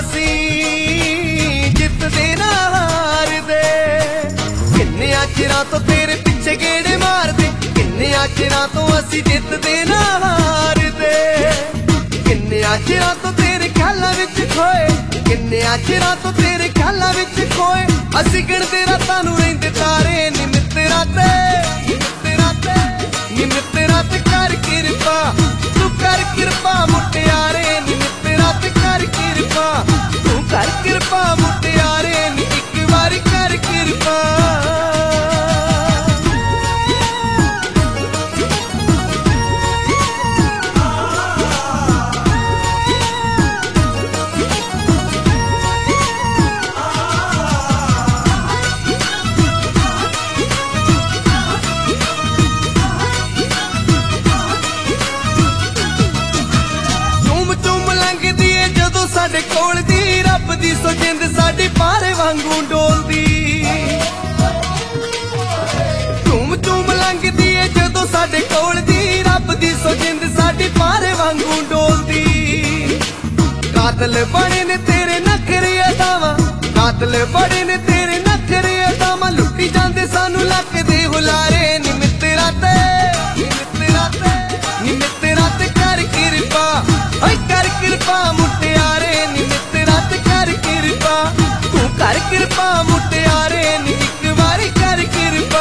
असी जितदे ना हारदे। किन्नियां चिरां तो तेरे पिछे गेड़े मारदे, किन्नियां चिरां तो असी जितदे ना हारदे। किन्नियां चिरां तो तेरे ख्यालां विच खोए, किन्नियां चिरां तो तेरे ख्यालां विच खोए। असी गिणदे रातां नूं रहिंदे तारे नी मित्तरा ते, नी मित्तरा ते कर किरपा, तू कर किरपा मुटियारे नी मित्तरा ते कर किरपा, तू कर किरपा मुटियारे नी इक वारी कर किरपा। साडे कोल दी रब दी सो जिंद साडी पारे वांगू डोलदी। झूम झूम लंघदी ए जदों साडे कोल दी रब दी सो जिंद साडी पारे वांगू डोलदी। कातल बड़े ने तेरे नखरे अदावां, कातल बड़े ने तेरे नखरे अदावां। लुट्टी जांदे सानू लक दे हुलारे नी मित्तरा ते, नी मित्तरा ते, नी मित्तरा ते कर किरपा, ओए कर किरपा मुटियारे नी मित्तरा ते कर किरपा, तू कर किरपा मुटियारे नी इक वारी कर किरपा।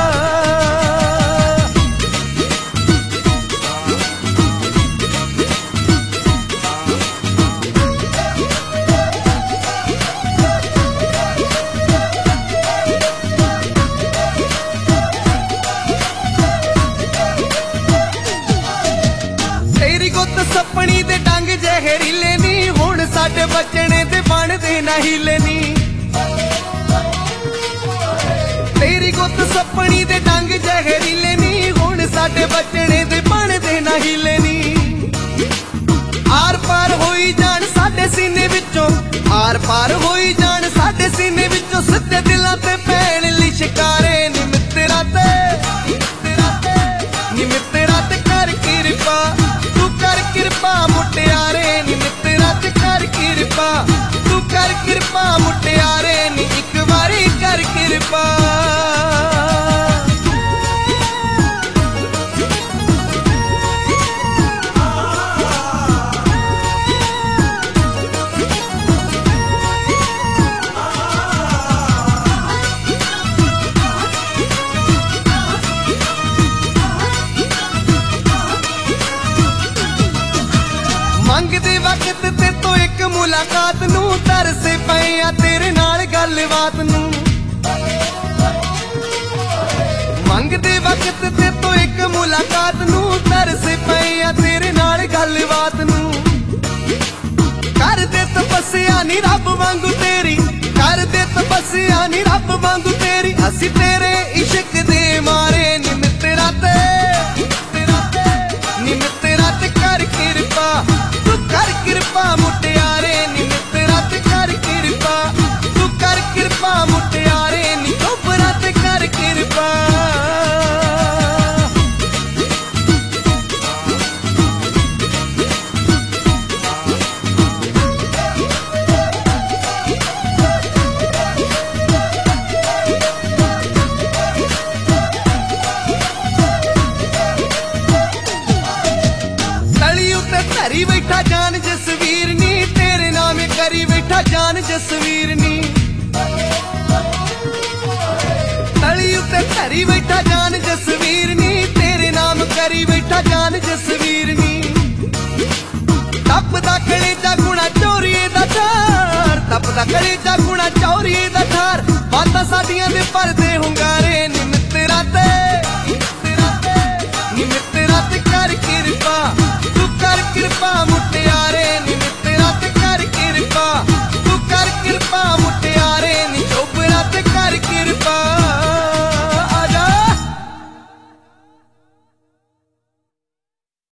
तेरी गुत्त सपनी दे डंग जहरीले नी, हुण साडे बचने ते बनदे ना हीले नी। तेरी गुत्त सपनी दे डंग जहरीले नी, हुण साडे बचने ते बनदे ना हीले नी। आर पार होई जान साडे सीने विचों, आर पार होई जान साडे सीने विचों। सिद्धे दिलां ते पैण लई शिकारे नी मित्तरा ते, नी मित्तरा ते कर किरपा, तू कर किरपा मुटियारे नी मित्तरा ते कर किरपा, तू कर किरपा मुटियारे नी इक वारी कर किरपा। मंगदे वक्त ते तो एक मुलाकात नू, तरसे पए आ तेरे नाल गलबात नू। मंगदे वक्त ते तो एक मुलाकात नू, तरसे पए आ तेरे नाल गलबात नू। कर दे तपस्या नी रब वांगू तेरी, कर दे तपस्या नी रब वांगू तेरी। असी तेरे इश्क दे मारे नी मित्तरा ते, नी मित्तरा ते कर किरपा, तू कर किरपा मुटियारे नी मित्तरा ते कर किरपा, तू कर किरपा मुटियारे नी चोपरा ते कर किरपा। धरी बैठा जान जसवीर नी, तेरे नाम करी बैठा जान जसवीर नी। तली उत्ते धरी बैठा जान जसवीर नी, तेरे नाम करी बैठा जान जसवीर नी। तपदा कलेजा गुणा चोरीए दा ठार, तपदा कलेजा गुणा चोरीए दा ठार। बातां साडियां दे परदे हुंगार